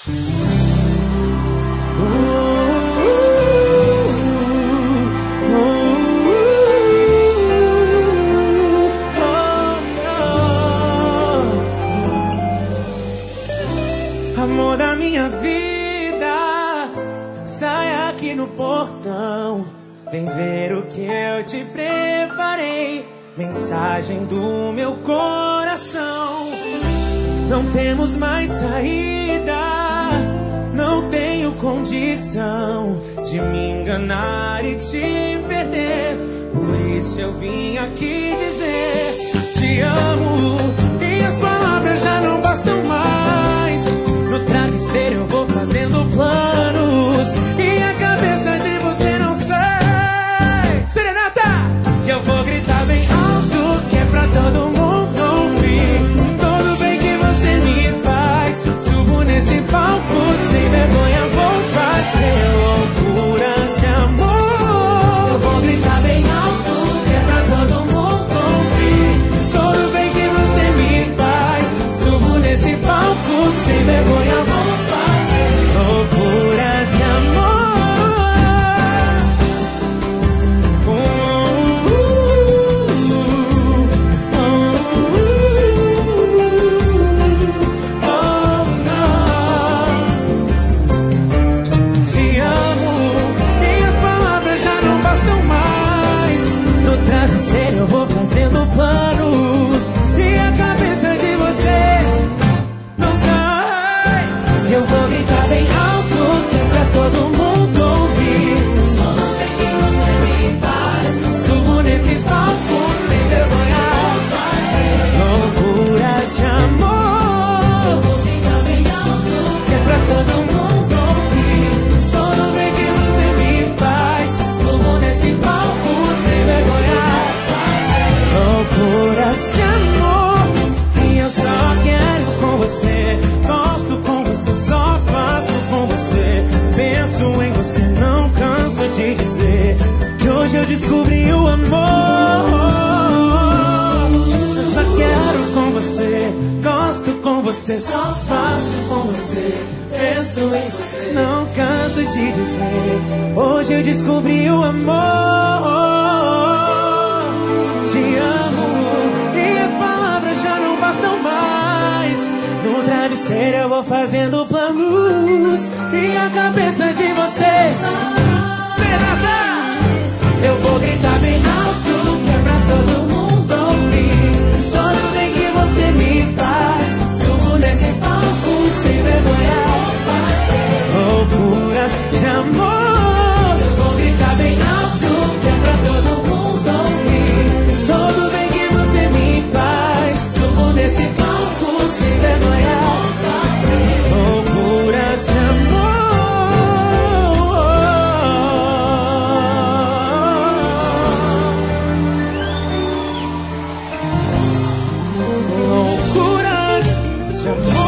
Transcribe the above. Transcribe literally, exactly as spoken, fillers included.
Amor da minha vida, sai aqui no portão. Vem ver o que eu te preparei. Mensagem do meu coração. Não temos mais saída. Não tenho condição de me enganar e te perder. Por isso eu vim aqui dizer: te amo. E as palavras já não bastam mais. No travesseiro eu vou fazendo planos e a cabeça de você não sai. Serenata! Que eu vou gritar bem alto, que é pra todo mundo ouvir. Todo bem que você me faz. Subo nesse palco, sem vergonha vou fazer loucuras de amor. Eu vou gritar bem alto, que é pra todo mundo ouvir. Todo bem que você me faz. Subo nesse palco, sem vergonha vou fazer loucuras de amor. Eu vou fazendo planos e a cabeça de você não sai. Eu vou gritar bem alto, que é pra todo mundo ouvir. Todo bem que você me faz. Subo nesse palco sem vergonha, loucuras de amor. Eu vou gritar bem alto, que é pra todo mundo ouvir. Todo bem que você me faz. Subo nesse palco sem vergonha, loucuras de amor. E eu só quero com você. Gosto com você, só faço com você. Penso em você, não canso de dizer que hoje eu descobri o amor. Eu só quero com você. Gosto com você, só faço com você. Penso em você, não canso de dizer hoje eu descobri o amor. Te amo e as palavras já não bastam mais. No travesseiro eu vou fazendo planos e a cabeça de você será. Eu vou gritar bem alto, que é pra todo mundo ouvir. Todo bem que você me faz. Subo nesse palco sem vergonha, loucuras de amor. Eu vou gritar bem alto, que é pra todo mundo ouvir. Todo bem que você me faz. Subo nesse palco sem vergonha, loucuras de amor. Loucuras de amor.